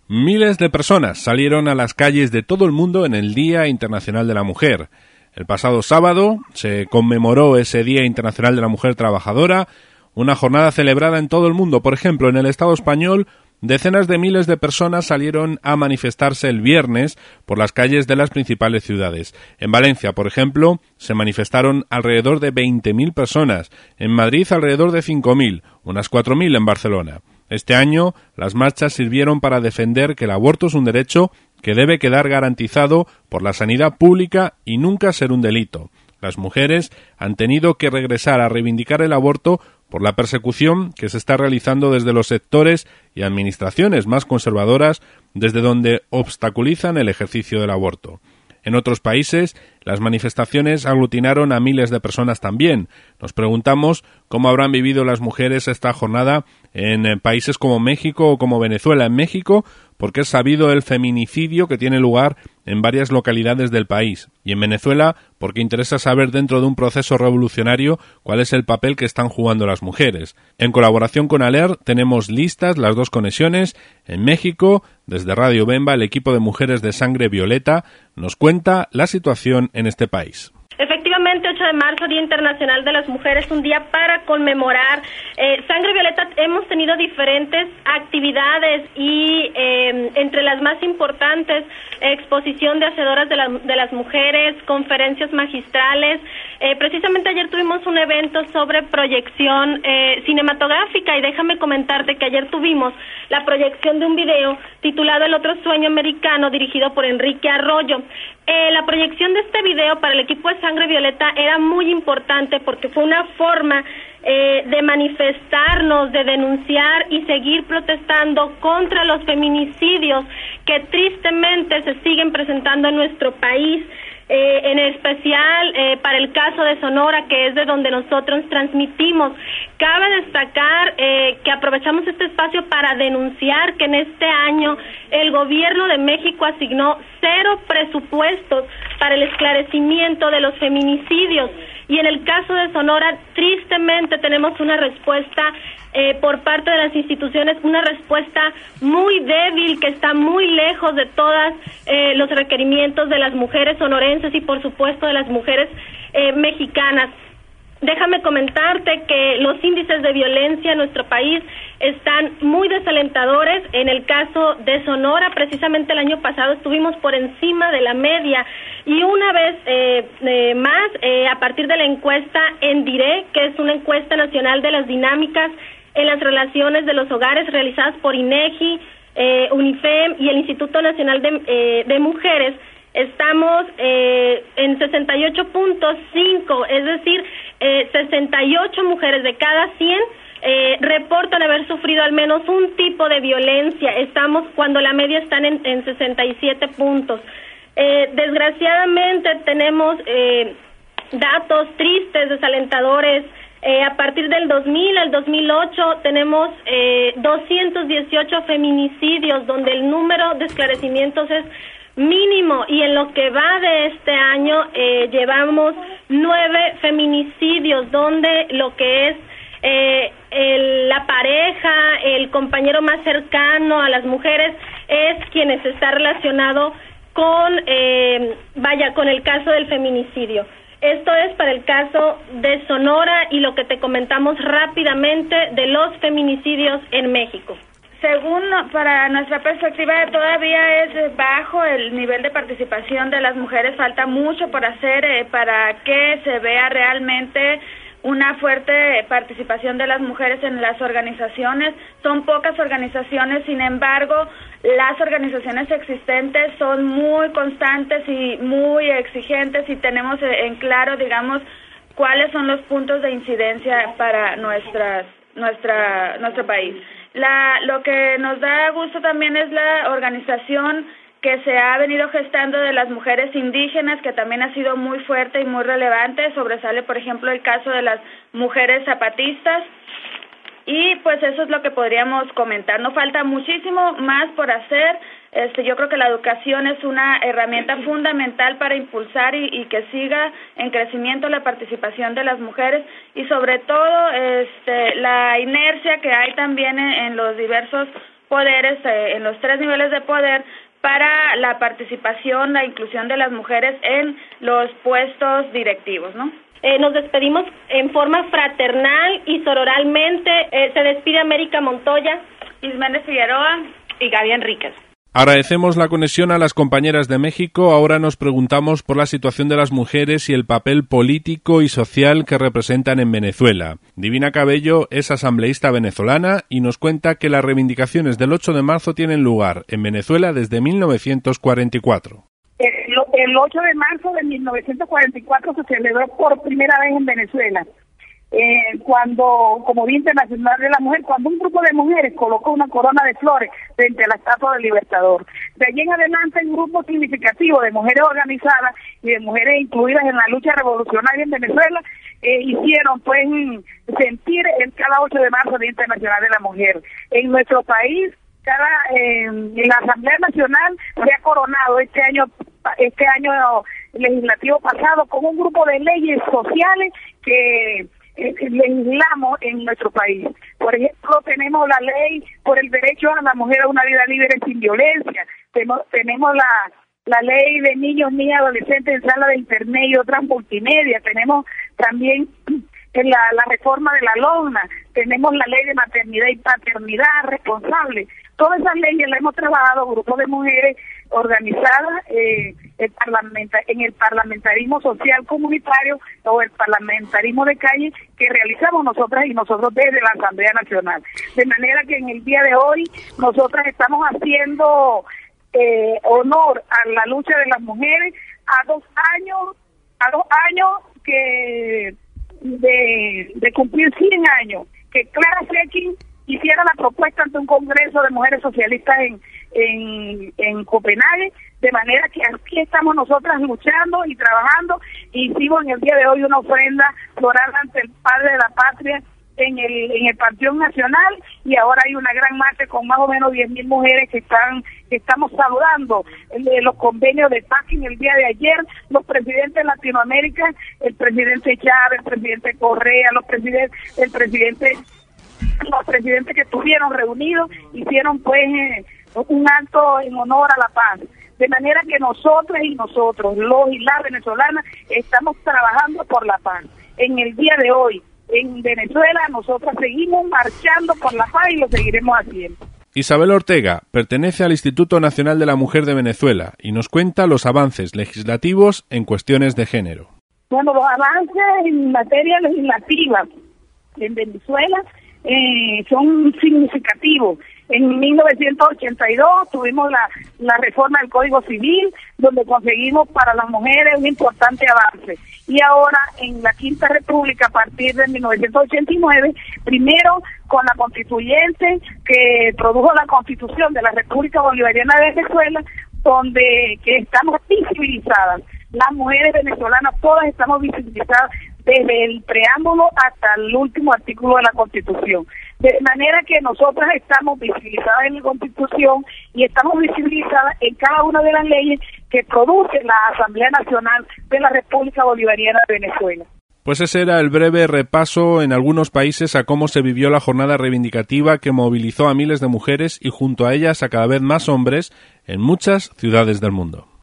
Miles de personas salieron a las calles de todo el mundo en el Día Internacional de la Mujer. El pasado sábado se conmemoró ese Día Internacional de la Mujer Trabajadora, una jornada celebrada en todo el mundo. Por ejemplo, en el Estado español, decenas de miles de personas salieron a manifestarse el viernes por las calles de las principales ciudades. En Valencia, por ejemplo, se manifestaron alrededor de 20.000 personas. En Madrid, alrededor de 5.000, unas 4.000 en Barcelona. Este año, las marchas sirvieron para defender que el aborto es un derecho que debe quedar garantizado por la sanidad pública y nunca ser un delito. Las mujeres han tenido que regresar a reivindicar el aborto por la persecución que se está realizando desde los sectores y administraciones más conservadoras, desde donde obstaculizan el ejercicio del aborto. En otros países, las manifestaciones aglutinaron a miles de personas también. Nos preguntamos cómo habrán vivido las mujeres esta jornada en países como México o como Venezuela. En México, porque es sabido el feminicidio que tiene lugar en varias localidades del país. Y en Venezuela, porque interesa saber dentro de un proceso revolucionario cuál es el papel que están jugando las mujeres. En colaboración con ALER tenemos listas las dos conexiones. En México, desde Radio Bemba, el equipo de Mujeres de Sangre Violeta nos cuenta la situación en este país. Efectivamente, 8 de marzo, Día Internacional de las Mujeres, un día para conmemorar. Sangre Violeta hemos tenido diferentes actividades y entre las más importantes, exposición de hacedoras de las mujeres, conferencias magistrales. Precisamente ayer tuvimos un evento sobre proyección cinematográfica y déjame comentarte que ayer tuvimos la proyección de un video titulado El otro sueño americano, dirigido por Enrique Arroyo. La proyección de este video para el equipo de Sangre Violeta era muy importante porque fue una forma de manifestarnos, de denunciar y seguir protestando contra los feminicidios que tristemente se siguen presentando en nuestro país. En especial para el caso de Sonora, que es de donde nosotros transmitimos. Cabe destacar que aprovechamos este espacio para denunciar que en este año el gobierno de México asignó 0 presupuestos para el esclarecimiento de los feminicidios. Y en el caso de Sonora, tristemente tenemos una respuesta por parte de las instituciones, una respuesta muy débil que está muy lejos de todos los requerimientos de las mujeres sonorenses y por supuesto de las mujeres mexicanas. Déjame comentarte que los índices de violencia en nuestro país están muy desalentadores. En el caso de Sonora, precisamente el año pasado estuvimos por encima de la media y una vez más, a partir de la encuesta ENDIRE, que es una encuesta nacional de las dinámicas en las relaciones de los hogares realizadas por INEGI, UNIFEM y el Instituto Nacional de Mujeres, estamos en 68.5, es decir, 68 mujeres de cada 100 reportan haber sufrido al menos un tipo de violencia. Estamos cuando la media está en 67 puntos. Desgraciadamente tenemos datos tristes, desalentadores. A partir del 2000 al 2008 tenemos 218 feminicidios donde el número de esclarecimientos es mínimo y en lo que va de este año llevamos 9 feminicidios donde lo que es la pareja, el compañero más cercano a las mujeres es quien está relacionado con con el caso del feminicidio. Esto es para el caso de Sonora y lo que te comentamos rápidamente de los feminicidios en México. Según para nuestra perspectiva todavía es bajo el nivel de participación de las mujeres, falta mucho por hacer para que se vea realmente una fuerte participación de las mujeres en las organizaciones. Son pocas organizaciones, sin embargo, las organizaciones existentes son muy constantes y muy exigentes y tenemos en claro, digamos, cuáles son los puntos de incidencia para nuestro país. Lo que nos da gusto también es la organización que se ha venido gestando de las mujeres indígenas, que también ha sido muy fuerte y muy relevante. Sobresale, por ejemplo, el caso de las mujeres zapatistas. Y pues eso es lo que podríamos comentar. No falta muchísimo más por hacer. Yo creo que la educación es una herramienta fundamental para impulsar y que siga en crecimiento la participación de las mujeres y sobre todo la inercia que hay también en los diversos poderes, en los 3 niveles de poder, para la participación, la inclusión de las mujeres en los puestos directivos, ¿no? Nos despedimos en forma fraternal y sororalmente. Se despide América Montoya, Isméndez Figueroa y Gaby Enríquez. Agradecemos la conexión a las compañeras de México. Ahora nos preguntamos por la situación de las mujeres y el papel político y social que representan en Venezuela. Divina Cabello es asambleísta venezolana y nos cuenta que las reivindicaciones del 8 de marzo tienen lugar en Venezuela desde 1944. El 8 de marzo de 1944 se celebró por primera vez en Venezuela. Cuando, como Día Internacional de la Mujer, cuando un grupo de mujeres colocó una corona de flores frente a la estatua del Libertador. De allí en adelante, un grupo significativo de mujeres organizadas y de mujeres incluidas en la lucha revolucionaria en Venezuela hicieron pues sentir cada 8 de marzo Día Internacional de la Mujer. En nuestro país, en la Asamblea Nacional se ha coronado este año legislativo pasado con un grupo de leyes sociales que legislamos en nuestro país. Por ejemplo, tenemos la ley por el derecho a la mujer a una vida libre sin violencia, tenemos la ley de niños, niñas, adolescentes en sala de internet y otras multimedia, tenemos también la reforma de la LOGNA, tenemos la ley de maternidad y paternidad responsable. Todas esas leyes las hemos trabajado grupos de mujeres organizadas en el parlamentarismo social comunitario o el parlamentarismo de calle que realizamos nosotras y nosotros desde la Asamblea Nacional. De manera que en el día de hoy nosotras estamos haciendo honor a la lucha de las mujeres a dos años que de cumplir 100 años, que Clara Zetkin hiciera la propuesta ante un congreso de mujeres socialistas en Copenhague, de manera que aquí estamos nosotras luchando y trabajando. Hicimos en el día de hoy una ofrenda floral ante el Padre de la Patria en el Panteón Nacional, y ahora hay una gran marcha con más o menos 10.000 mujeres que estamos saludando los convenios de paz en el día de ayer. Los presidentes de Latinoamérica, el presidente Chávez, el presidente Correa, los presidentes que estuvieron reunidos hicieron pues un acto en honor a la paz. De manera que nosotros, los y las venezolanas, estamos trabajando por la paz. En el día de hoy, en Venezuela, nosotros seguimos marchando por la paz y lo seguiremos haciendo. Isabel Ortega pertenece al Instituto Nacional de la Mujer de Venezuela y nos cuenta los avances legislativos en cuestiones de género. Bueno, los avances en materia legislativa en Venezuela son significativos. En 1982 tuvimos la reforma del Código Civil, donde conseguimos para las mujeres un importante avance. Y ahora, en la Quinta República, a partir de 1989, primero con la constituyente que produjo la Constitución de la República Bolivariana de Venezuela, que estamos visibilizadas. Las mujeres venezolanas todas estamos visibilizadas desde el preámbulo hasta el último artículo de la Constitución. De manera que nosotras estamos visibilizadas en la Constitución y estamos visibilizadas en cada una de las leyes que produce la Asamblea Nacional de la República Bolivariana de Venezuela. Pues ese era el breve repaso en algunos países a cómo se vivió la jornada reivindicativa que movilizó a miles de mujeres y junto a ellas a cada vez más hombres en muchas ciudades del mundo.